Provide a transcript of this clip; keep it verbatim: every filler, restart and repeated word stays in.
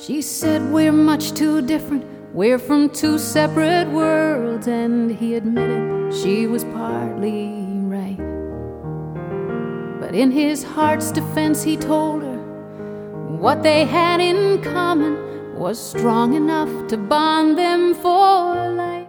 She said, we're much too different, we're from two separate worlds, and he admitted she was partly right. But in his heart's defense, he told her what they had in common was strong enough to bond them for life.